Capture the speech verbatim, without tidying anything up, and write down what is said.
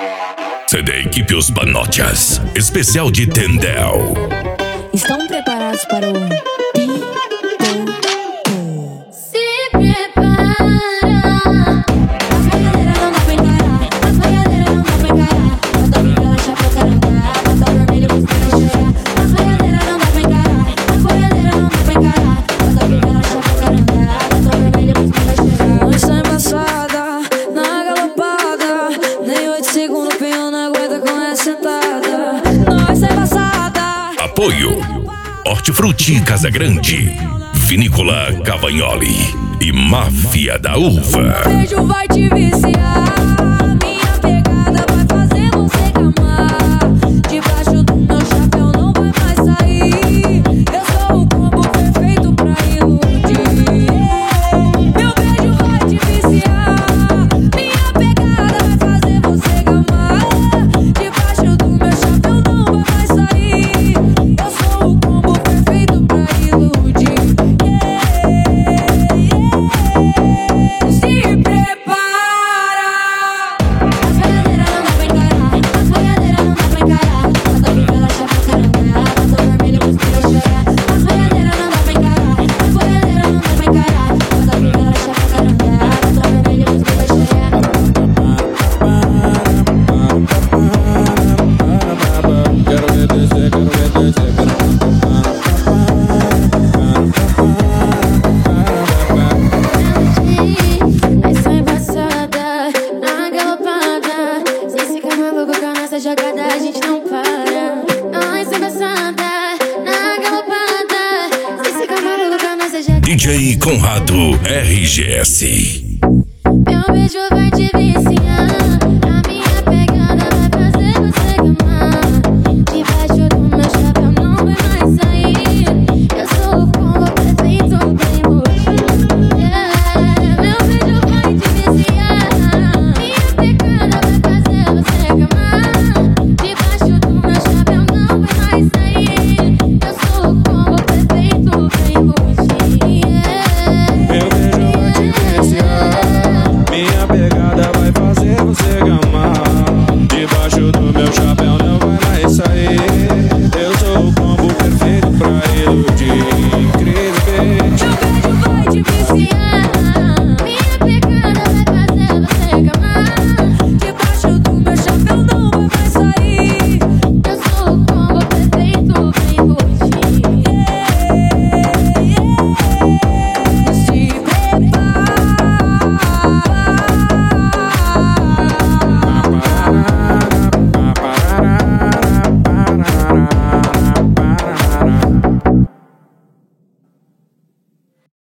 C D Equipe Os Panochas, especial de Tendel. Estão preparados para o Se prepara. As brincadeira não dá pra encarar. As brincadeira não dá pra encarar. Bota o brilho, deixa pra caramba. Bota o vermelho, você vai chorar. As brincadeira não dá pra encarar. As brincadeira não dá pra encarar. Bota o brilho, deixa pra caramba. Bota o vermelho, você vai chorar. Hoje tá embaçada, na galopada. Nem oito segundos, pinho não aguenta com essa sentada. Nós tá embaçada. Apoio Hortifruti Casa Grande, Vinícola Cavagnoli e Máfia da Uva. Beijo vai te viciar. Minha pegada vai fazer você gamar. Debaixo do meu chapéu não vai mais sair. Eu sou o combo perfeito pra iludir. Meu beijo vai te viciar. Minha pegada vai fazer você gamar. Debaixo do meu chapéu não vai mais sair. Eu sou o combo perfeito pra iludir. Se prepara. As brincadeira não dá pra encarar. As brincadeira não dá pra encarar. Bota o brilho, deixa pra caramba. Bota o vermelho, você vai chorar. As brincadeira não dá pra encarar. As brincadeira não dá pra encarar. Bota o brilho, deixa pra caramba. Bota o vermelho, você vai chorar. Quero ver descer, quero ver descer, quero Nós só embaçada, na galopada. Se ficar maluco com a nossa jogada, a gente não para. Nós só embaçada, na galopada. Se ficar maluco com a nossa jogada. D J Conrado R G S. Meu beijo vai te viciar.